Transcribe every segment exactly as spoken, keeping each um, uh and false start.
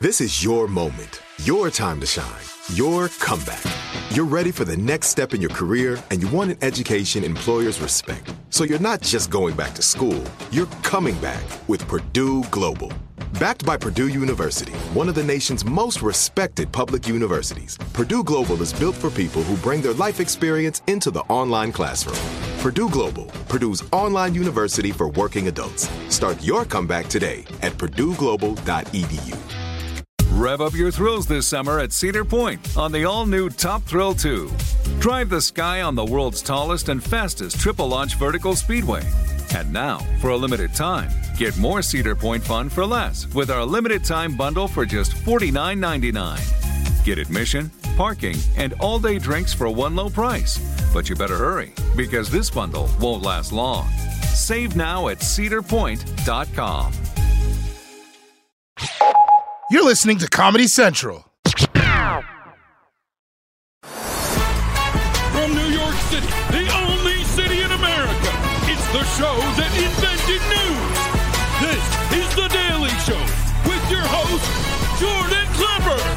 This is your moment, your time to shine, your comeback. You're ready for the next step in your career, and you want an education employers respect. So you're not just going back to school, you're coming back with Purdue Global. Backed by Purdue University, one of the nation's most respected public universities, Purdue Global is built for people who bring their life experience into the online classroom. Purdue Global, Purdue's online university for working adults. Start your comeback today at purdue global dot e d u. Rev up your thrills this summer at Cedar Point on the all-new Top Thrill two. Drive the sky on the world's tallest and fastest triple-launch vertical speedway. And now, for a limited time, get more Cedar Point fun for less with our limited-time bundle for just forty-nine ninety-nine. Get admission, parking, and all-day drinks for one low price. But you better hurry, because this bundle won't last long. Save now at cedar point dot com. You're listening to Comedy Central. From New York City, the only city in America, it's the show that invented news. This is The Daily Show with your host, Jordan Klepper.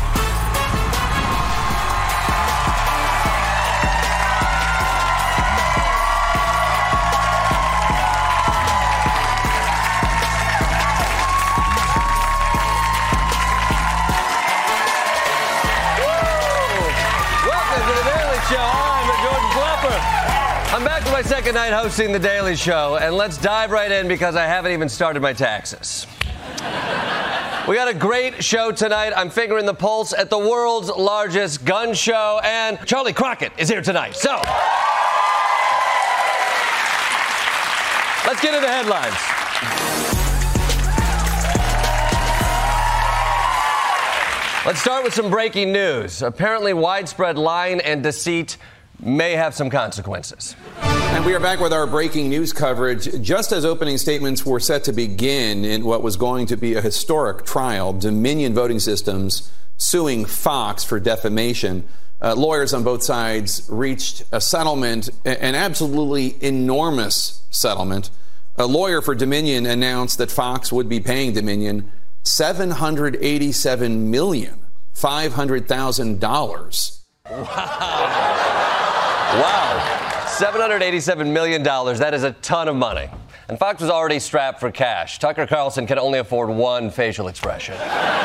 I'm back for my second night hosting The Daily Show, and let's dive right in because I haven't even started my taxes. We got a great show tonight. I'm fingering the pulse at the world's largest gun show, and Charlie Crockett is here tonight. So, let's get into the headlines. Let's start with some breaking news. Apparently, widespread lying and deceit may have some consequences. And we are back with our breaking news coverage. Just as opening statements were set to begin in what was going to be a historic trial, Dominion Voting Systems suing Fox for defamation, uh, lawyers on both sides reached a settlement, an absolutely enormous settlement. A lawyer for Dominion announced that Fox would be paying Dominion seven hundred eighty-seven million five hundred thousand dollars. Wow. Wow. seven hundred eighty-seven million dollars. That is a ton of money. And Fox was already strapped for cash. Tucker Carlson can only afford one facial expression.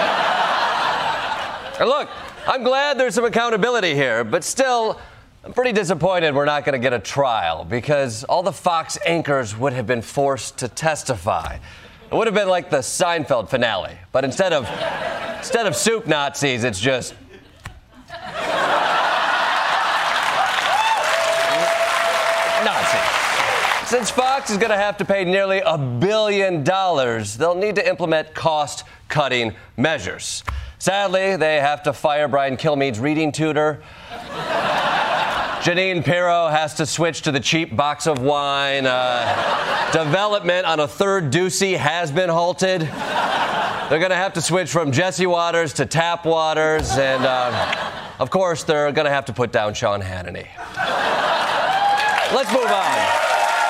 And look, I'm glad there's some accountability here, but still, I'm pretty disappointed we're not going to get a trial because all the Fox anchors would have been forced to testify. It would have been like the Seinfeld finale, but instead of instead of soup Nazis, it's just Nazis. Since Fox is going to have to pay nearly a billion dollars, they'll need to implement cost-cutting measures. Sadly, they have to fire Brian Kilmeade's reading tutor. Janine Pirro has to switch to the cheap box of wine. Uh, development on a third Ducey has been halted. They're going to have to switch from Jesse Waters to Tap Waters. And, uh, of course, they're going to have to put down Sean Hannity. Let's move on.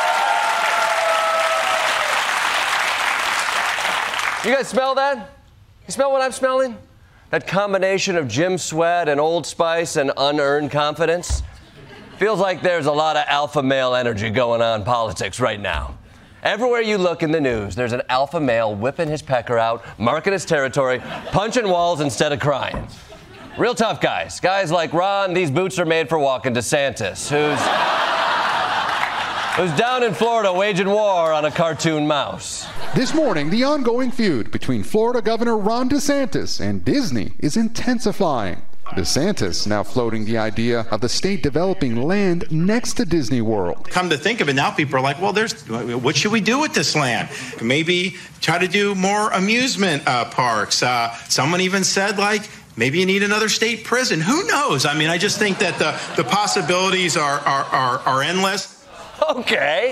You guys smell that? You smell what I'm smelling? That combination of gym sweat and Old Spice and unearned confidence? Feels like there's a lot of alpha male energy going on in politics right now. Everywhere you look in the news, there's an alpha male whipping his pecker out, marking his territory, punching walls instead of crying. Real tough guys. Guys like Ron, these boots are made for walking DeSantis, who's, who's down in Florida waging war on a cartoon mouse. This morning, the ongoing feud between Florida Governor Ron DeSantis and Disney is intensifying. DeSantis now floating the idea of the state developing land next to Disney World. Come to think of it, now people are like, well, there's what should we do with this land? Maybe try to do more amusement uh, parks. Uh, someone even said, like, maybe you need another state prison. Who knows? I mean, I just think that the, the possibilities are, are, are, are endless. Okay.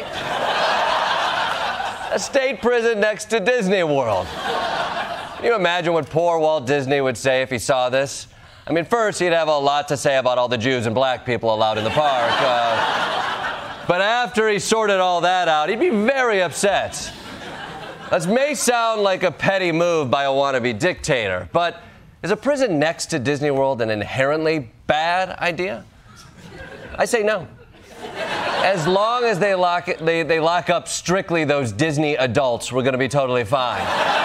A state prison next to Disney World. Can you imagine what poor Walt Disney would say if he saw this? I mean, first, he'd have a lot to say about all the Jews and black people allowed in the park. Uh, but after he sorted all that out, he'd be very upset. This may sound like a petty move by a wannabe dictator, but is a prison next to Disney World an inherently bad idea? I say no. As long as they lock it, they, they lock up strictly those Disney adults, we're going to be totally fine.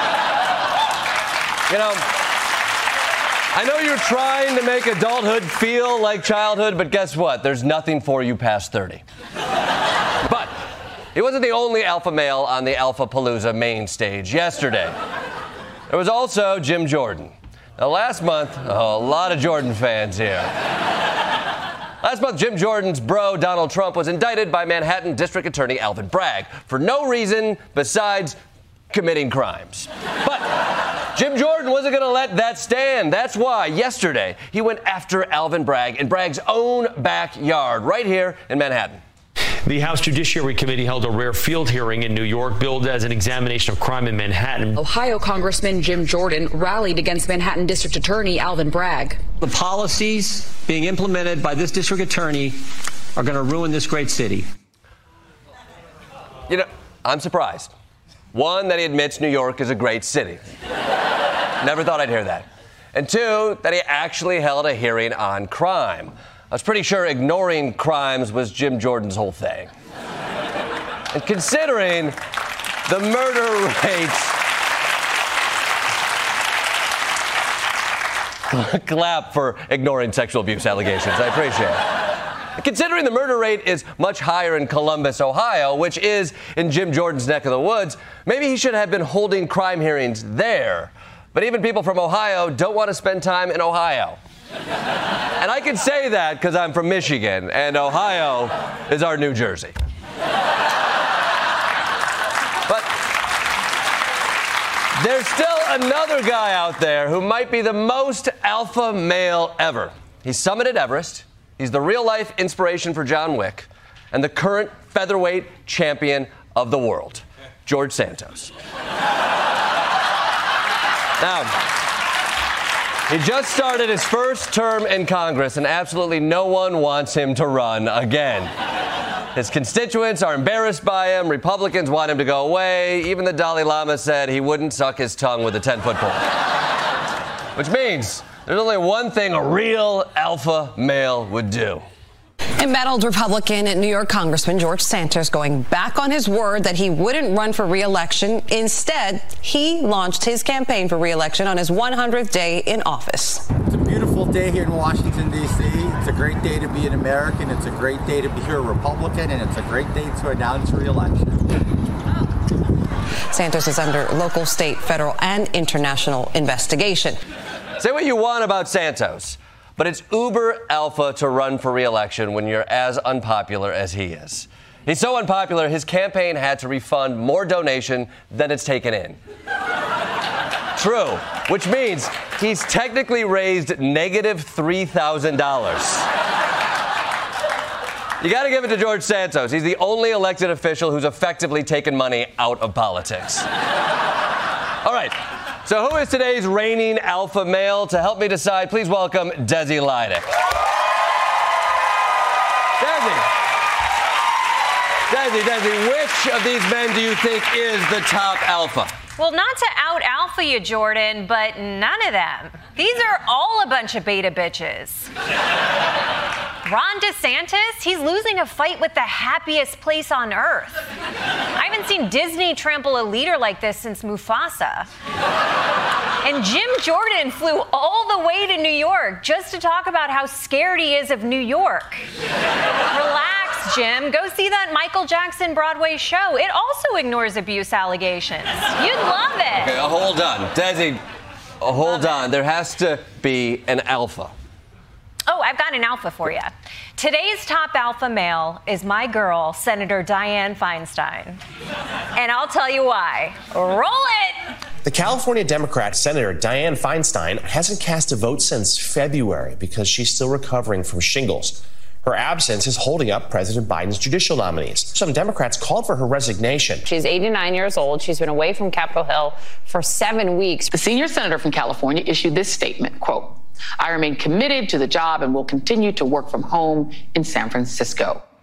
You know, I know you're trying to make adulthood feel like childhood, but guess what? There's nothing for you past thirty. But he wasn't the only alpha male on the Alpha Palooza main stage yesterday. There was also Jim Jordan. Now, last month, oh, a lot of Jordan fans here. Last month, Jim Jordan's bro, Donald Trump, was indicted by Manhattan District Attorney Alvin Bragg for no reason besides committing crimes. But Jim Jordan wasn't going to let that stand. That's why yesterday he went after Alvin Bragg in Bragg's own backyard right here in Manhattan. The House Judiciary Committee held a rare field hearing in New York, billed as an examination of crime in Manhattan. Ohio Congressman Jim Jordan rallied against Manhattan District Attorney Alvin Bragg. The policies being implemented by this district attorney are going to ruin this great city. You know, I'm surprised. One, that he admits New York is a great city. Never thought I'd hear that. And two, that he actually held a hearing on crime. I was pretty sure ignoring crimes was Jim Jordan's whole thing. And considering the murder rates... Clap for ignoring sexual abuse allegations. I appreciate it. Considering the murder rate is much higher in Columbus, Ohio, which is in Jim Jordan's neck of the woods, maybe he should have been holding crime hearings there. But even people from Ohio don't want to spend time in Ohio. And I can say that because I'm from Michigan, and Ohio is our New Jersey. But there's still another guy out there who might be the most alpha male ever. He summited Everest. He's the real-life inspiration for John Wick and the current featherweight champion of the world, George Santos. Now, he just started his first term in Congress, and absolutely no one wants him to run again. His constituents are embarrassed by him. Republicans want him to go away. Even the Dalai Lama said he wouldn't suck his tongue with a ten-foot pole. Which means there's only one thing a real alpha male would do. Embattled Republican and New York Congressman George Santos going back on his word that he wouldn't run for re-election. Instead, he launched his campaign for re-election on his one hundredth day in office. It's a beautiful day here in Washington, D C It's a great day to be an American. It's a great day to be here a Republican, and it's a great day to announce re-election. Santos is under local, state, federal, and international investigation. Say what you want about Santos, but it's uber alpha to run for re-election when you're as unpopular as he is. He's so unpopular, his campaign had to refund more donation than it's taken in. True, which means he's technically raised negative three thousand dollars. You got to give it to George Santos. He's the only elected official who's effectively taken money out of politics. All right. So who is today's reigning alpha male? To help me decide, please welcome Desi Lydic. Desi. Desi, Desi, which of these men do you think is the top alpha? Well, not to out-alpha you, Jordan, but none of them. These are all a bunch of beta bitches. Ron DeSantis, he's losing a fight with the happiest place on earth. I haven't seen Disney trample a leader like this since Mufasa. And Jim Jordan flew all the way to New York just to talk about how scared he is of New York. Relax, Jim. Go see that Michael Jackson Broadway show. It also ignores abuse allegations. You'd love it. Okay, uh, hold on. Desi, uh, hold on. It. There has to be an alpha. Oh, I've got an alpha for you. Today's top alpha male is my girl, Senator Dianne Feinstein. And I'll tell you why. Roll it! The California Democrat Senator Dianne Feinstein hasn't cast a vote since February because she's still recovering from shingles. Her absence is holding up President Biden's judicial nominees. Some Democrats called for her resignation. She's eighty-nine years old. She's been away from Capitol Hill for seven weeks. The senior senator from California issued this statement, quote, "I remain committed to the job and will continue to work from home in San Francisco."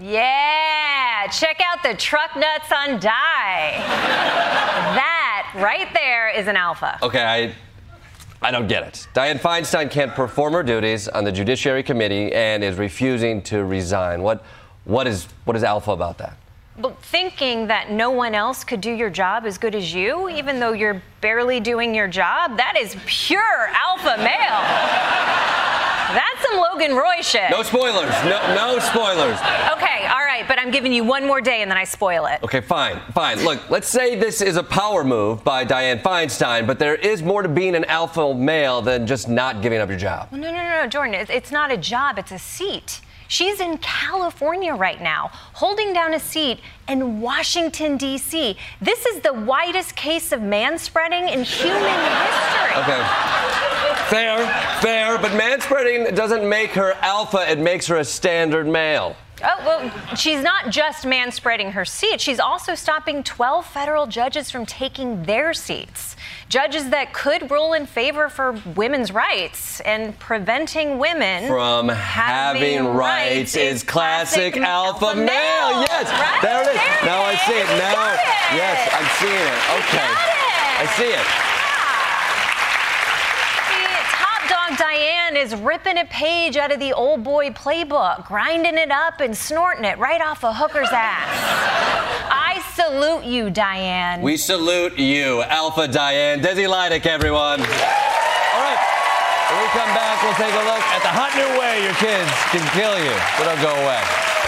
Yeah, check out the truck nuts on Die. That right there is an alpha. Okay, I I don't get it. Dianne Feinstein can't perform her duties on the Judiciary Committee and is refusing to resign. What what is what is alpha about that? Well, thinking that no one else could do your job as good as you, even though you're barely doing your job, that is pure alpha male. That's some Logan Roy shit. No spoilers. No, no spoilers. Okay, all right, but I'm giving you one more day and then I spoil it. Okay, fine, fine. Look, let's say this is a power move by Dianne Feinstein, but there is more to being an alpha male than just not giving up your job. Well, no, no, no, no, Jordan, it's, it's not a job, it's a seat. She's in California right now, holding down a seat in Washington, D C. This is the widest case of manspreading in human history. Okay. Fair, fair, but manspreading doesn't make her alpha, it makes her a standard male. Oh, well, she's not just manspreading her seat. She's also stopping twelve federal judges from taking their seats. Judges that could rule in favor for women's rights and preventing women from having, having rights, rights is classic, classic alpha, alpha male. male. Yes, right? there it is. There now it I see it. You Now, it. yes, I'm seeing it. Okay, it. I see it. Dog Dianne is ripping a page out of the old boy playbook, grinding it up and snorting it right off a hooker's ass. I salute you, Dianne. We salute you, Alpha Dianne. Desi Lydic, everyone. All right, when we come back, we'll take a look at the hot new way your kids can kill you. So don't go away.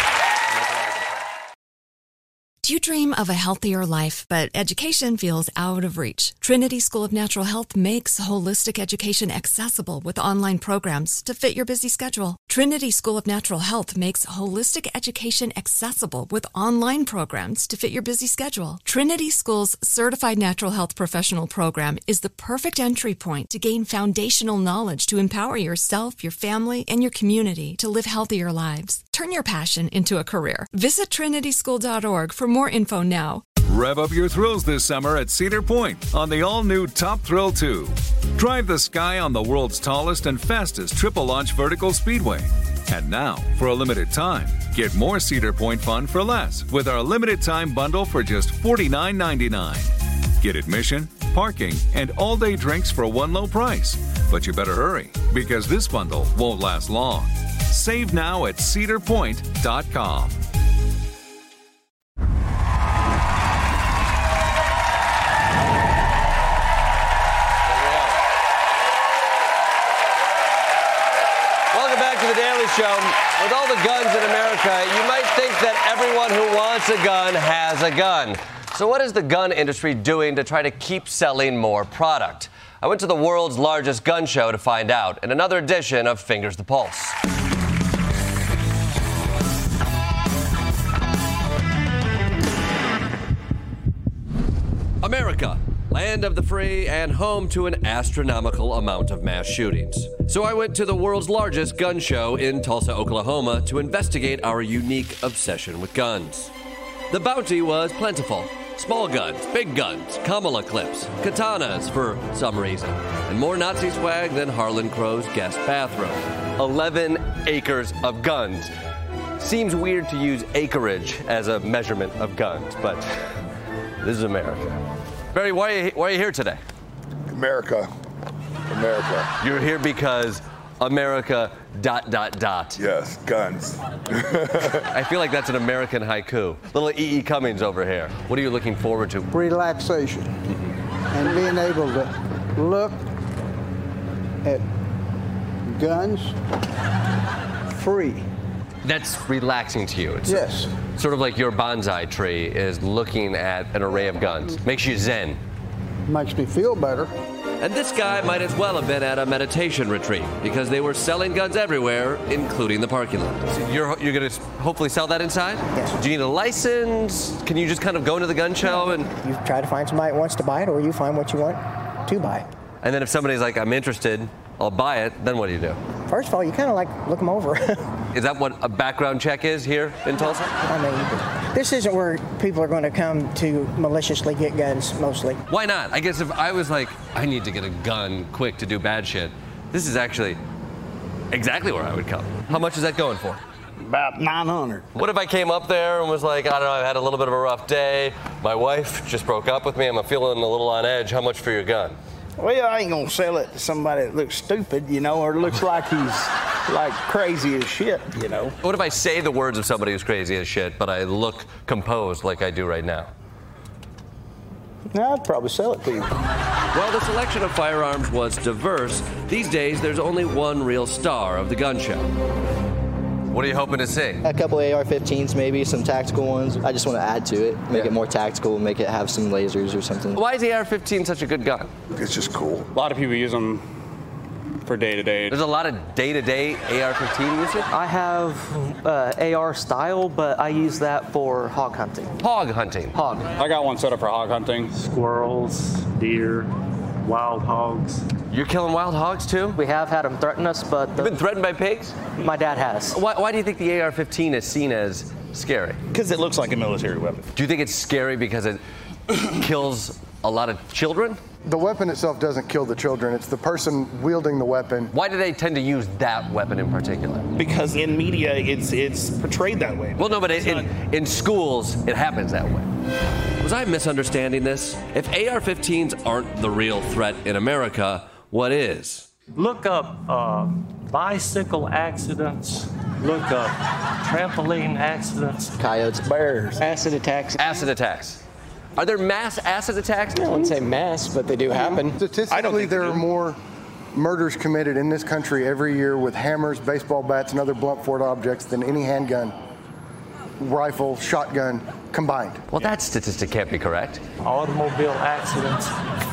Do you dream of a healthier life, but education feels out of reach? Trinity School of Natural Health makes holistic education accessible with online programs to fit your busy schedule. Trinity School of Natural Health makes holistic education accessible with online programs to fit your busy schedule. Trinity School's Certified Natural Health Professional Program is the perfect entry point to gain foundational knowledge to empower yourself, your family, and your community to live healthier lives. Turn your passion into a career. Visit trinity school dot org for more info now. Rev up your thrills this summer at Cedar Point on the all-new Top Thrill two. Drive the sky on the world's tallest and fastest triple-launch vertical speedway. And now, for a limited time, get more Cedar Point fun for less with our limited-time bundle for just forty-nine ninety-nine. Get admission, parking, and all-day drinks for one low price. But you better hurry, because this bundle won't last long. Save now at cedar point dot com. Welcome back to The Daily Show. With all the guns in America, you might think that everyone who wants a gun has a gun. So what is the gun industry doing to try to keep selling more product? I went to the world's largest gun show to find out in another edition of Fingers the Pulse. America, land of the free and home to an astronomical amount of mass shootings. So I went to the world's largest gun show in Tulsa, Oklahoma to investigate our unique obsession with guns. The bounty was plentiful. Small guns, big guns, Kamala clips, katanas for some reason, and more Nazi swag than Harlan Crow's guest bathroom. eleven acres of guns. Seems weird to use acreage as a measurement of guns, but this is America. Barry, why are you, why are you here today? America. America. You're here because America dot dot dot. Yes, guns. I feel like that's an American haiku. Little E E. Cummings over here. What are you looking forward to? Relaxation. Mm-hmm. And being able to look at guns free. That's relaxing to you. It's yes. Sort of like your bonsai tree is looking at an array of guns. Makes you zen. Makes me feel better. And this guy might as well have been at a meditation retreat because they were selling guns everywhere, including the parking lot. So you're you're going to hopefully sell that inside? Yes. Do you need a license? Can you just kind of go into the gun show and... You try to find somebody that wants to buy it, or you find what you want to buy. And then if somebody's like, I'm interested, I'll buy it, then what do you do? First of all, you kind of like look them over. Is that what a background check is here in Tulsa? I mean, this isn't where people are going to come to maliciously get guns, mostly. Why not? I guess if I was like, I need to get a gun quick to do bad shit, this is actually exactly where I would come. How much is that going for? About nine hundred. What if I came up there and was like, I don't know, I had a little bit of a rough day. My wife just broke up with me. I'm feeling a little on edge. How much for your gun? Well, I ain't gonna sell it to somebody that looks stupid, you know, or looks like he's like crazy as shit, you know. What if I say the words of somebody who's crazy as shit, but I look composed like I do right now? No, I'd probably sell it to you. While the selection of firearms was diverse, these days there's only one real star of the gun show. What are you hoping to see? A couple A R fifteens, maybe some tactical ones. I just want to add to it, make yeah. it more tactical, make it have some lasers or something. Why is the A R fifteen such a good gun? It's just cool. A lot of people use them for day-to-day. There's a lot of day-to-day A R fifteen usage? I have uh, A R style, but I use that for hog hunting. Hog hunting? Hog. I got one set up for hog hunting. Squirrels, deer, wild hogs. You're killing wild hogs too? We have had them threaten us, but... You've been threatened by pigs? My dad has. Why, why do you think the A R fifteen is seen as scary? Because it looks like a military weapon. Do you think it's scary because it kills a lot of children? The weapon itself doesn't kill the children. It's the person wielding the weapon. Why do they tend to use that weapon in particular? Because in media, it's it's portrayed that way. Well, no, but it, in, in schools, it happens that way. Was I misunderstanding this? If A R fifteens aren't the real threat in America, what is? Look up uh, bicycle accidents. Look up trampoline accidents. Coyotes, bears, acid attacks. Acid attacks. Are there mass acid attacks? I wouldn't say mass, but they do happen. Statistically, there are more murders committed in this country every year with hammers, baseball bats, and other blunt force objects than any handgun, rifle, shotgun combined. Well, that statistic can't be correct. Automobile accidents,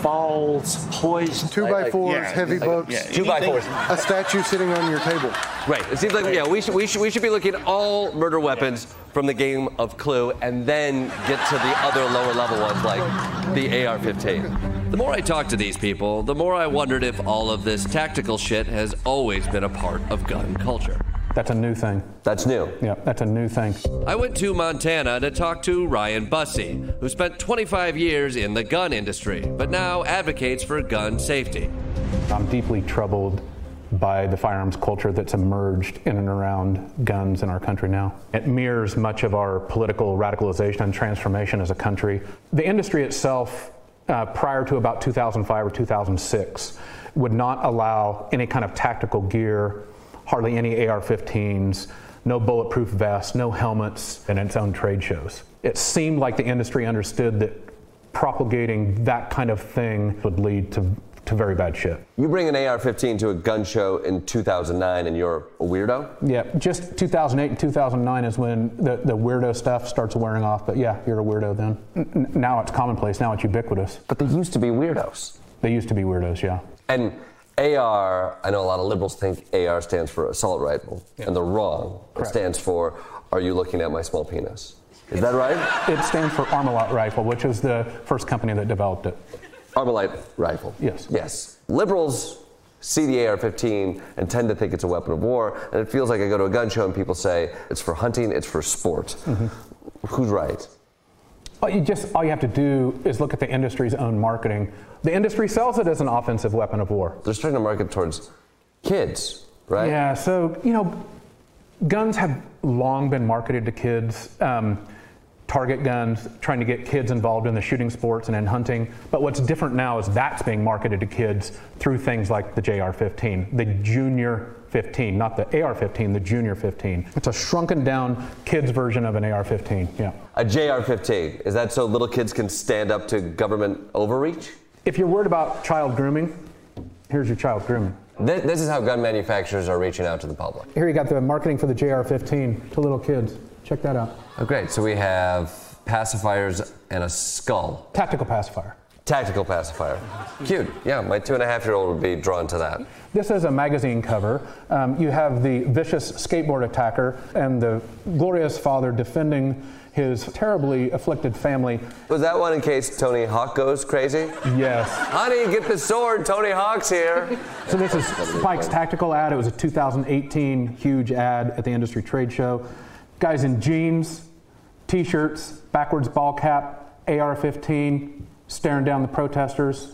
falls, poison. Two by fours, yeah, heavy like, boats. Yeah, two by fours. A statue sitting on your table. Right. It seems like yeah, we should we should we should be looking at all murder weapons from the game of Clue, and then get to the other lower level ones like the A R fifteen. The more I talk to these people, the more I wondered if all of this tactical shit has always been a part of gun culture. That's a new thing. That's new? Yeah, that's a new thing. I went to Montana to talk to Ryan Bussey, who spent twenty-five years in the gun industry, but now advocates for gun safety. I'm deeply troubled by the firearms culture that's emerged in and around guns in our country now. It mirrors much of our political radicalization and transformation as a country. The industry itself, uh, prior to about two thousand five or two thousand six, would not allow any kind of tactical gear, hardly any A R fifteens, no bulletproof vests, no helmets in its own trade shows. It seemed like the industry understood that propagating that kind of thing would lead to, to very bad shit. You bring an A R fifteen to a gun show in two thousand nine and you're a weirdo? Yeah, just two thousand eight and two thousand nine is when the, the weirdo stuff starts wearing off, but yeah, you're a weirdo then. N- now it's commonplace, now it's ubiquitous. But they used to be weirdos. They used to be weirdos, yeah. And A R, I know a lot of liberals think A R stands for assault rifle, yeah. and they're wrong. Correct. It stands for, are you looking at my small penis? Is that right? It stands for Armalite Rifle, which is the first company that developed it. Armalite Rifle? Yes. Yes. Liberals see the A R fifteen and tend to think it's a weapon of war, and it feels like I go to a gun show and people say, it's for hunting, it's for sport. Mm-hmm. Who's right? All you just all you have to do is look at the industry's own marketing. The industry sells it as an offensive weapon of war. They're starting to market towards kids, right? Yeah, so, you know, guns have long been marketed to kids. Um, target guns, trying to get kids involved in the shooting sports and in hunting. But what's different now is that's being marketed to kids through things like the J R fifteen, the Junior fifteen, not the A R fifteen, the Junior fifteen. It's a shrunken down kids version of an A R fifteen, yeah. A J R fifteen, is that so little kids can stand up to government overreach? If you're worried about child grooming, here's your child grooming. This, this is how gun manufacturers are reaching out to the public. Here you got the marketing for the J R fifteen to little kids. Check that out. Oh, great. So we have pacifiers and a skull. Tactical pacifier. Tactical pacifier. Cute. Yeah, my two and a half year old would be drawn to that. This is a magazine cover. Um, you have the vicious skateboard attacker and the glorious father defending his terribly afflicted family. Was that one in case Tony Hawk goes crazy? Yes. Honey, get the sword, Tony Hawk's here. So this is Spike's tactical ad. It was a two thousand eighteen huge ad at the industry trade show. Guys in jeans, t-shirts, backwards ball cap, A R fifteen, staring down the protesters.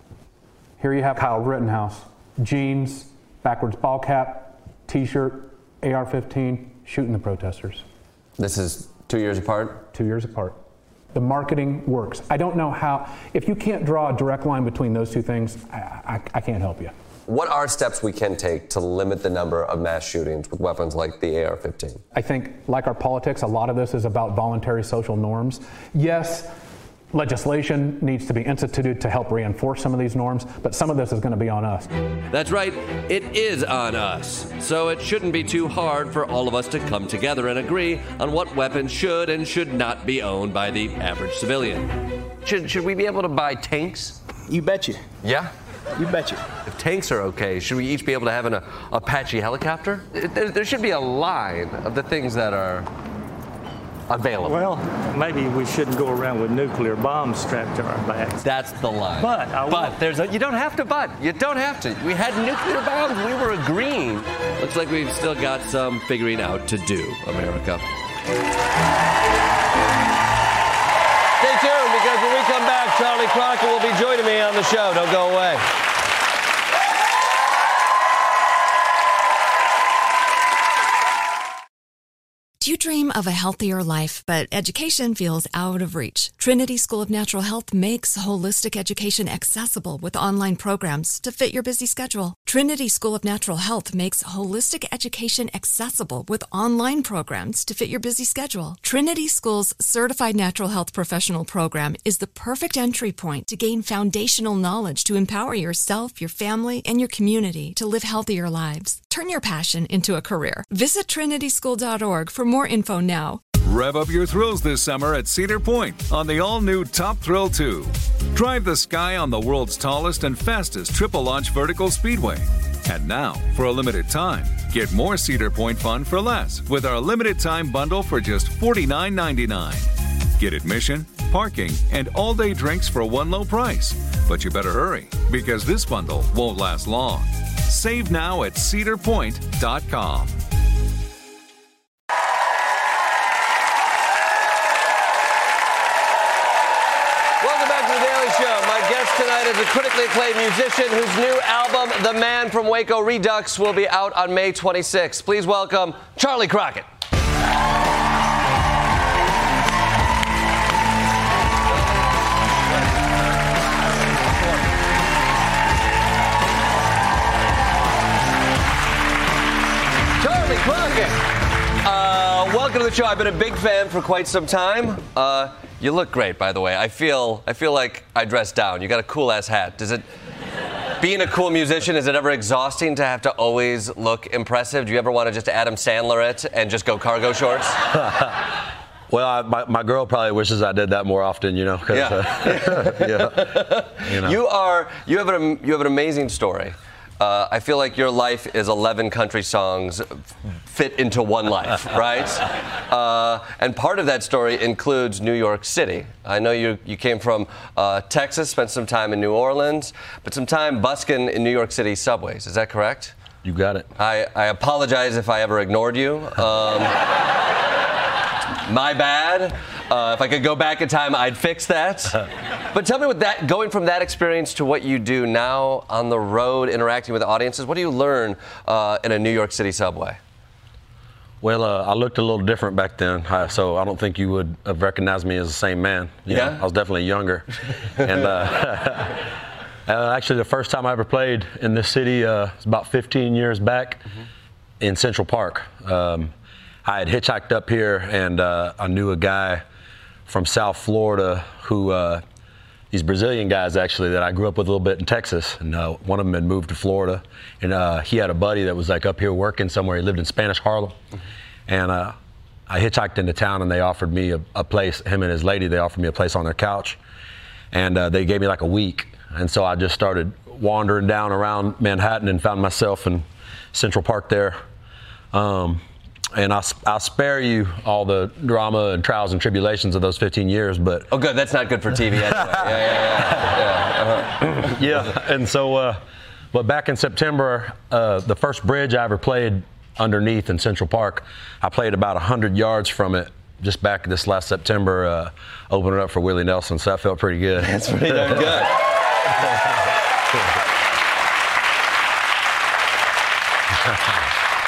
Here you have Kyle Rittenhouse, jeans, backwards ball cap, t-shirt, A R fifteen. shooting the protesters. This is two years apart? Two years apart. The marketing works. I don't know how, if you can't draw a direct line between those two things, I, I, I can't help you. What are steps we can take to limit the number of mass shootings with weapons like the A R fifteen? I think, like our politics, a lot of this is about voluntary social norms. Yes, legislation needs to be instituted to help reinforce some of these norms, but some of this is going to be on us. That's right, it is on us. So it shouldn't be too hard for all of us to come together and agree on what weapons should and should not be owned by the average civilian. Should, should we be able to buy tanks? You betcha. Yeah? You betcha. If tanks are okay, should we each be able to have an uh, Apache helicopter? There, there should be a line of the things that are available. Well, maybe we shouldn't go around with nuclear bombs strapped to our backs. That's the line. But I But there's a, you don't have to but. You don't have to. We had nuclear bombs. We were agreeing. Looks like we've still got some figuring out to do, America. Stay tuned, because when we come back, Charlie Crockett will be joining me on the show. Don't go away. Do you dream of a healthier life, but education feels out of reach? Trinity School of Natural Health makes holistic education accessible with online programs to fit your busy schedule. Trinity School of Natural Health makes holistic education accessible with online programs to fit your busy schedule. Trinity School's Certified Natural Health Professional Program is the perfect entry point to gain foundational knowledge to empower yourself, your family, and your community to live healthier lives. Turn your passion into a career. Visit trinity school dot org for more info now. Rev up your thrills this summer at Cedar Point on the all-new Top Thrill two. Drive the sky on the world's tallest and fastest triple-launch vertical speedway. And now, for a limited time, get more Cedar Point fun for less with our limited-time bundle for just forty-nine ninety-nine. Get admission, parking, and all-day drinks for one low price. But you better hurry, because this bundle won't last long. Save now at cedar point dot com. Welcome back to The Daily Show. My guest tonight is a critically acclaimed musician whose new album, The Man from Waco Redux, will be out on May twenty-sixth. Please welcome Charlie Crockett. Charlie Crockett. Uh, welcome to the show. I've been a big fan for quite some time. Uh, you look great, by the way. I feel I feel like I dressed down. You got a cool ass hat. Does it? Being a cool musician, is it ever exhausting to have to always look impressive? Do you ever want to just Adam Sandler it and just go cargo shorts? Well, I, my, my girl probably wishes I did that more often, you know. Yeah. Uh, yeah. You know. You are. You have an. You have an amazing story. Uh, I feel like your life is eleven country songs fit into one life, right? Uh, and part of that story includes New York City. I know you you came from uh, Texas, spent some time in New Orleans, but some time busking in New York City subways. Is that correct? You got it. I, I apologize if I ever ignored you. Um, my bad. Uh, if I could go back in time, I'd fix that. But tell me, what that going from that experience to what you do now on the road, interacting with audiences, what do you learn uh, in a New York City subway? Well, uh, I looked a little different back then, I, so I don't think you would have recognized me as the same man. You Yeah? know, I was definitely younger. and uh, uh, actually, the first time I ever played in this city uh, was about fifteen years back mm-hmm. in Central Park. Um, I had hitchhiked up here, and uh, I knew a guy from South Florida who, uh, these Brazilian guys actually that I grew up with a little bit in Texas, and uh, one of them had moved to Florida, and uh, he had a buddy that was like up here working somewhere. He lived in Spanish Harlem, mm-hmm. and uh, I hitchhiked into town, and they offered me a, a place, him and his lady, they offered me a place on their couch, and uh, they gave me like a week, and so I just started wandering down around Manhattan and found myself in Central Park there. Um, And I'll, I'll spare you all the drama and trials and tribulations of those fifteen years, but... Oh, good. That's not good for T V anyway. yeah, yeah, yeah. Yeah, uh-huh. yeah. And so, uh, but back in September, uh, the first bridge I ever played underneath in Central Park, I played about one hundred yards from it just back this last September, uh, opening up for Willie Nelson, so that felt pretty good. That's pretty darn good.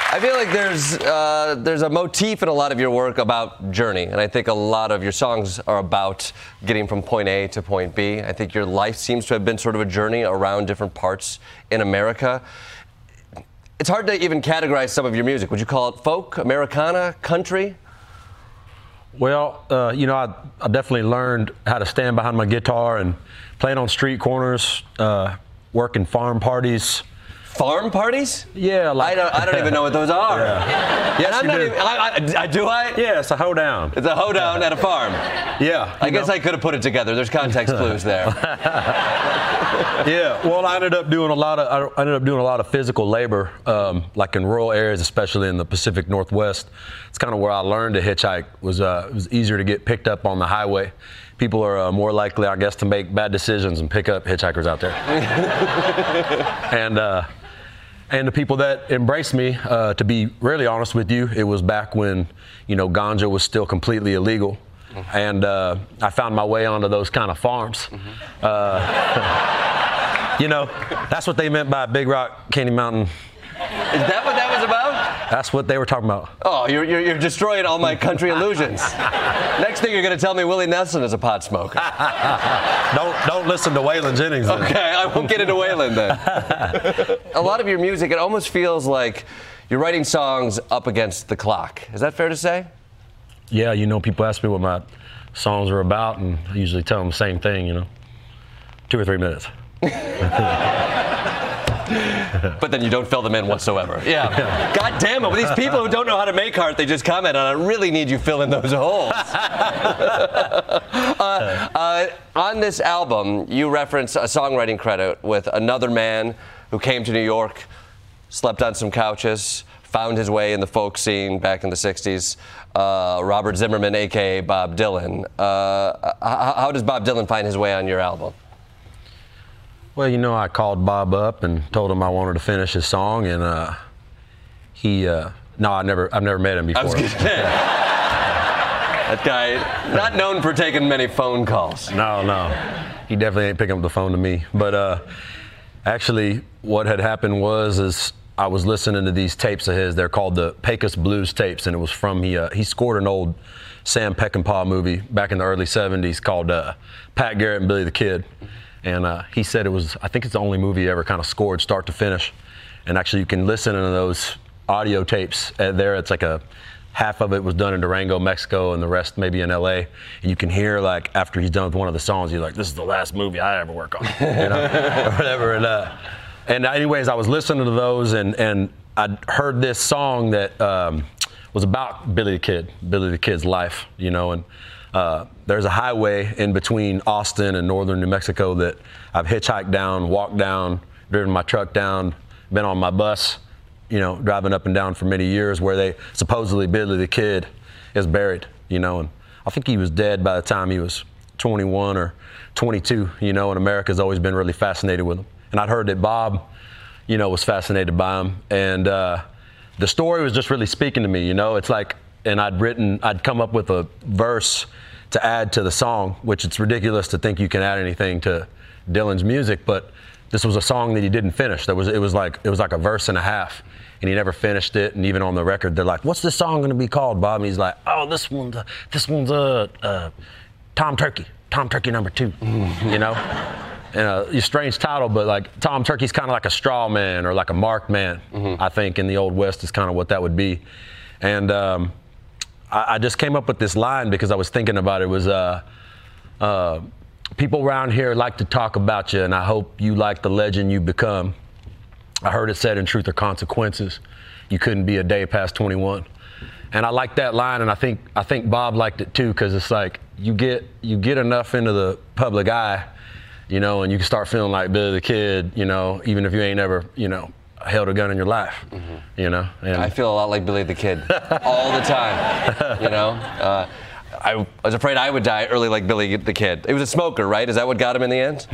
I feel like there's uh, there's a motif in a lot of your work about journey, and I think a lot of your songs are about getting from point A to point B. I think your life seems to have been sort of a journey around different parts in America. It's hard to even categorize some of your music. Would you call it folk, Americana, country? Well, uh, you know, I, I definitely learned how to stand behind my guitar and playing on street corners, uh, working farm parties. Farm parties? Yeah, like I don't. I don't even know what those are. Yeah. Yes, I'm you not do. even. I, I, I, do I? Yeah, it's a hoedown. It's a hoedown at a farm. Yeah. I guess know. I could have put it together. There's context clues there. Yeah. Well, I ended up doing a lot of. I ended up doing a lot of physical labor, um, like in rural areas, especially in the Pacific Northwest. It's kind of where I learned to hitchhike. Was uh, it was easier to get picked up on the highway. People are uh, more likely, I guess, to make bad decisions and pick up hitchhikers out there. and. Uh, And the people that embraced me, uh, to be really honest with you, it was back when, you know, ganja was still completely illegal. Mm-hmm. And uh, I found my way onto those kind of farms. Mm-hmm. Uh, you know, that's what they meant by Big Rock, Candy Mountain. Is that what that was about? That's what they were talking about. Oh, you're, you're, you're destroying all my country illusions. Next thing you're going to tell me Willie Nelson is a pot smoker. don't don't listen to Waylon Jennings then. Okay, I won't get into Waylon then. A lot of your music, it almost feels like you're writing songs up against the clock. Is that fair to say? Yeah, you know, people ask me what my songs are about, and I usually tell them the same thing, you know, two or three minutes. But then you don't fill them in whatsoever. Yeah. God damn it. With these people who don't know how to make art, they just comment on it. I really need you fill in those holes. uh, uh, on this album, you reference a songwriting credit with another man who came to New York, slept on some couches, found his way in the folk scene back in the sixties, uh, Robert Zimmerman, a k a. Bob Dylan. Uh, how, how does Bob Dylan find his way on your album? Well, you know, I called Bob up and told him I wanted to finish his song, and uh, he, uh, no, I never, I've never met him before. I was gonna say, that guy, not known for taking many phone calls. No, no, he definitely ain't picking up the phone to me. But uh, actually, what had happened was, is I was listening to these tapes of his. They're called the Pecos Blues tapes, and it was from he, uh, he scored an old Sam Peckinpah movie back in the early seventies called uh, Pat Garrett and Billy the Kid. And uh, he said it was, I think it's the only movie he ever kind of scored start to finish. And actually you can listen to those audio tapes there. It's like a, half of it was done in Durango, Mexico, and the rest maybe in L A. And you can hear, like, after he's done with one of the songs, you're like, this is the last movie I ever work on, you know, or whatever. And, uh, and anyways, I was listening to those, and, and I heard this song that um, was about Billy the Kid, Billy the Kid's life, you know, and Uh, there's a highway in between Austin and northern New Mexico that I've hitchhiked down, walked down, driven my truck down, been on my bus, you know, driving up and down for many years, where they supposedly Billy the Kid is buried, you know, and I think he was dead by the time he was twenty-one or twenty-two, you know, and America's always been really fascinated with him. And I'd heard that Bob, you know, was fascinated by him, and uh, the story was just really speaking to me, you know. It's like, and I'd written, I'd come up with a verse to add to the song, which it's ridiculous to think you can add anything to Dylan's music, but this was a song that he didn't finish. There was, it was like, it was like a verse and a half, and he never finished it. And even on the record, they're like, "What's this song going to be called, Bob?" And he's like, "Oh, this one's, uh, this one's uh, uh, Tom Turkey, Tom Turkey number two," you know. And a, a strange title, but like Tom Turkey's kind of like a straw man or like a marked man. Mm-hmm. I think in the Old West is kind of what that would be. And um, I, I just came up with this line because I was thinking about it. It was uh, uh, people around here like to talk about you, and I hope you like the legend you become. I heard it said in Truth or Consequences, you couldn't be a day past twenty-one. And I like that line, and I think I think Bob liked it too, because it's like you get you get enough into the public eye, you know, and you can start feeling like Billy the Kid, you know, even if you ain't ever, you know, held a gun in your life, mm-hmm. you know. And I feel a lot like Billy the Kid all the time, you know. Uh, I was afraid I would die early like Billy the Kid. He was a smoker, right? Is that what got him in the end?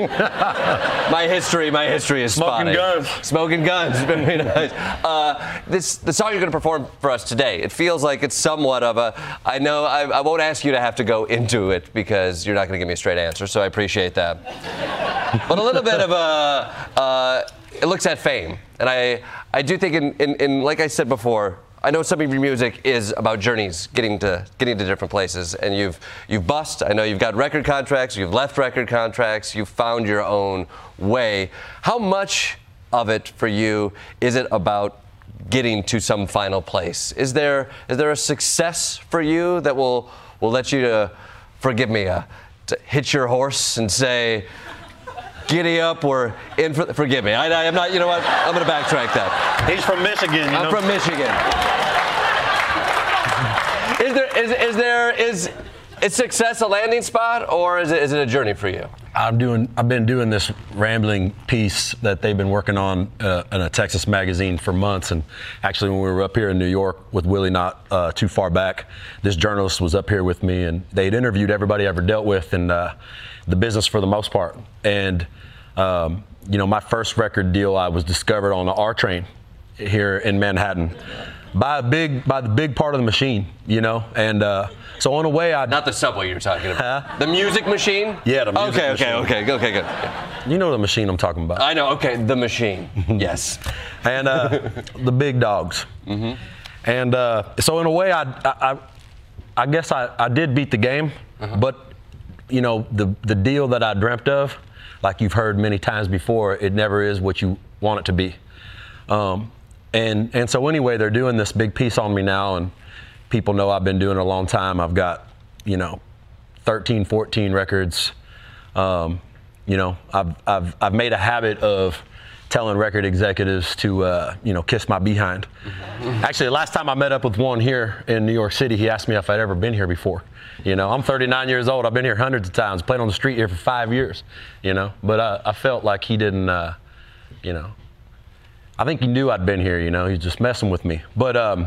my history, my history is smoking spotty. guns. Smoking guns. Very nice. Uh, this the song you're going to perform for us today. It feels like it's somewhat of a. I know I, I won't ask you to have to go into it because you're not going to give me a straight answer. So I appreciate that. But a little bit of a. Uh, it looks at fame. And I, I do think, in, in, in, like I said before, I know some of your music is about journeys, getting to getting to different places. And you've you've bust. I know you've got record contracts. You've left record contracts. You've found your own way. How much of it for you is it about getting to some final place? Is there is there a success for you that will will let you to, forgive me, uh, to hit your horse and say, giddy up, we're in for, forgive me, I, I am not, you know what, I'm going to backtrack that. He's from Michigan. You I'm know? from Michigan. Is there, is, is there, is, is success a landing spot, or is it, is it a journey for you? I'm doing, I've been doing this rambling piece that they've been working on uh, in a Texas magazine for months. And actually, when we were up here in New York with Willie not uh, too far back, this journalist was up here with me, and they'd interviewed everybody I ever dealt with in uh, the business for the most part. And, um, you know, my first record deal, I was discovered on the R train here in Manhattan by a big, by the big part of the machine, you know, and uh, so in a way, I not the subway you're talking about, huh? The music machine. Yeah, the music okay, machine. okay, okay, okay, good. Yeah. You know the machine I'm talking about. I know. Okay, the machine. Yes, and uh, the big dogs. Mm-hmm. And uh, so in a way, I, I, I guess I, I did beat the game, uh-huh. but you know, the the deal that I dreamt of, like you've heard many times before, it never is what you want it to be. Um, And and so anyway, they're doing this big piece on me now, and people know I've been doing it a long time. I've got, you know, thirteen, fourteen records. Um, you know, I've I've I've made a habit of telling record executives to, uh, you know, kiss my behind. Mm-hmm. Actually, the last time I met up with one here in New York City, he asked me if I'd ever been here before. You know, I'm thirty-nine years old. I've been here hundreds of times. Played on the street here for five years. You know, but I, I felt like he didn't, uh, you know. I think he knew I'd been here, you know, he's just messing with me. But um,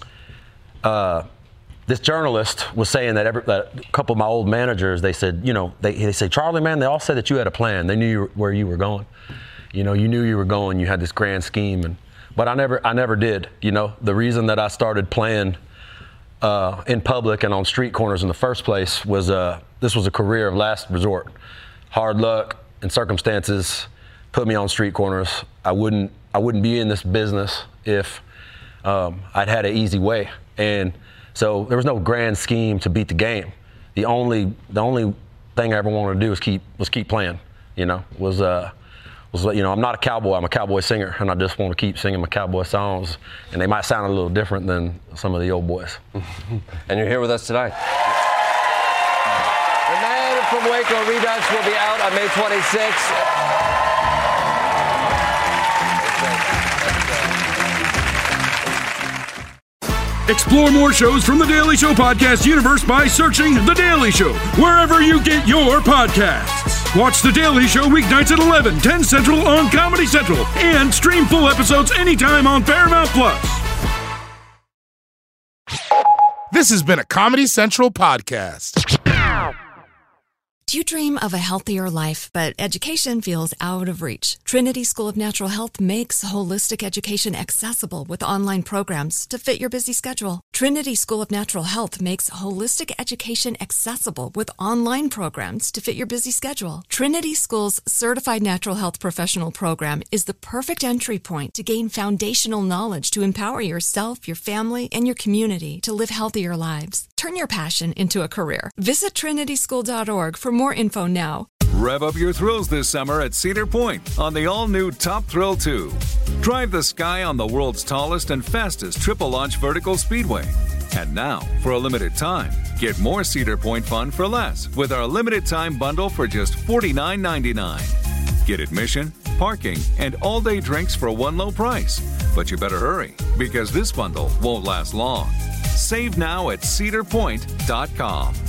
uh, this journalist was saying that, every, that a couple of my old managers, they said, you know, they, they said, Charlie, man, they all said that you had a plan. They knew you were, where you were going. You know, you knew you were going, you had this grand scheme. And but I never, I never did, you know. The reason that I started playing uh, in public and on street corners in the first place was uh, this was a career of last resort. Hard luck and circumstances put me on street corners. I wouldn't I wouldn't be in this business if um, I'd had an easy way. And so there was no grand scheme to beat the game. The only the only thing I ever wanted to do was keep was keep playing. You know, was uh was you know I'm not a cowboy. I'm a cowboy singer, and I just want to keep singing my cowboy songs. And they might sound a little different than some of the old boys. And you're here with us tonight. The Man from Waco Redux will be out on May twenty-sixth. Explore more shows from The Daily Show podcast universe by searching The Daily Show wherever you get your podcasts. Watch The Daily Show weeknights at eleven, ten Central on Comedy Central, and stream full episodes anytime on Paramount Plus. This has been a Comedy Central podcast. Do you dream of a healthier life, but education feels out of reach? Trinity School of Natural Health makes holistic education accessible with online programs to fit your busy schedule. Trinity School of Natural Health makes holistic education accessible with online programs to fit your busy schedule. Trinity School's Certified Natural Health Professional Program is the perfect entry point to gain foundational knowledge to empower yourself, your family, and your community to live healthier lives. Turn your passion into a career. Visit trinity school dot org for more info now. Rev up your thrills this summer at Cedar Point on the all-new Top Thrill two. Drive the sky on the world's tallest and fastest triple-launch vertical speedway. And now, for a limited time, get more Cedar Point fun for less with our limited-time bundle for just forty-nine ninety-nine. Get admission, parking, and all-day drinks for one low price. But you better hurry, because this bundle won't last long. Save now at cedar point dot com.